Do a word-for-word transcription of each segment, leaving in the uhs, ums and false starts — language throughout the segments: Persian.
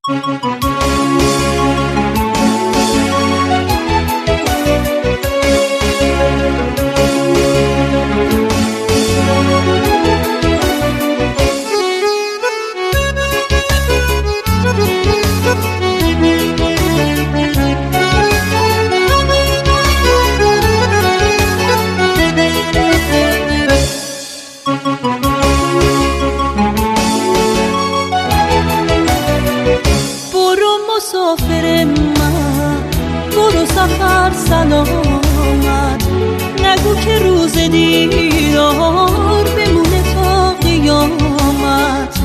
مسافر من برو سفر سلامت، نگو که روز دیدار بمونه تا قیامت.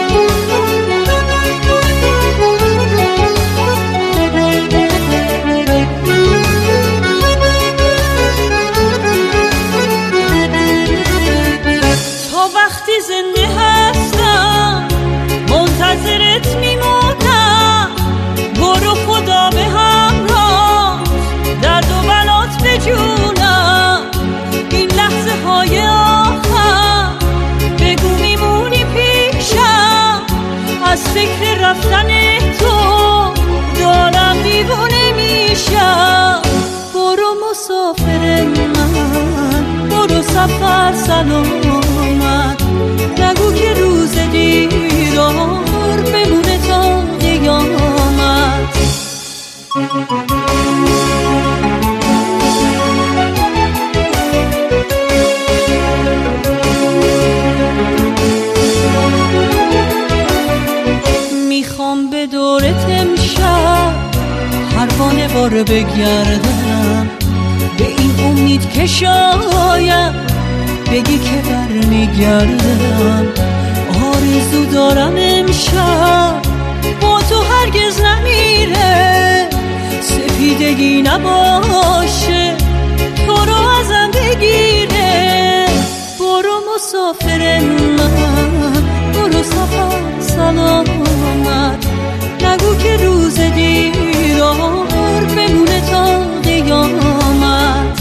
تا وقتی زنده هستم منتظرت میمونم، برو خدا به همراه درد و بلات بجونم. این لحظه های آخر بگو میمونی پیشم، از فکر رفتن تو دارم دیوونه میشم. برو مسافر من برو سفر سلامت، نگو که روز دیدار بمونه تا قیامت. میخوام به دورت امشب پروانه وار بگردم، به این امید که شاید بگی که برمیگردم. آرزو دارم امشب با تو هرگز نمیره، سپیدگی نباشه تو رو ازم بگیره. برو مسافر من برو سفر سلامت، نگو که روز دیدار بمونه تا قیامت.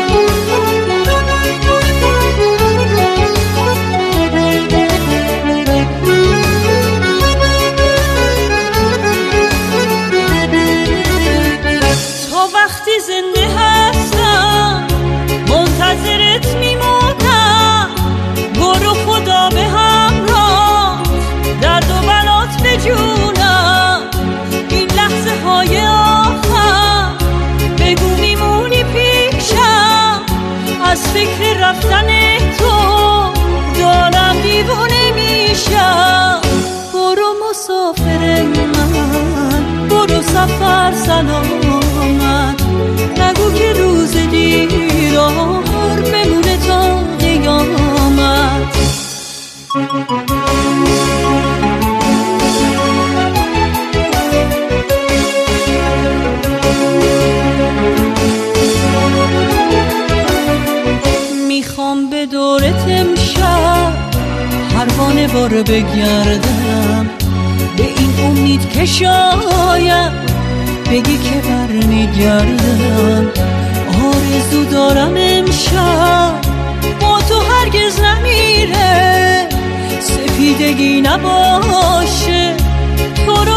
وقتی زنده هستم منتظرت میمونم، برو خدا به همراه درد و بلات بجونم. این لحظه های آخر بگو میمونی پیشم، از فکر رفتن تو دارم دیوونه میشم. برو مسافر من برو سفر سلامت، نگو که روز دیدار بمونه تا قیامت. میخوام به دورت امشب پروانه وار بگردم، به این امید که شاید بگی که برمیگردم. آرزو دارم امشب با تو هرگز نمیره، سپیدگی نباشه تو رو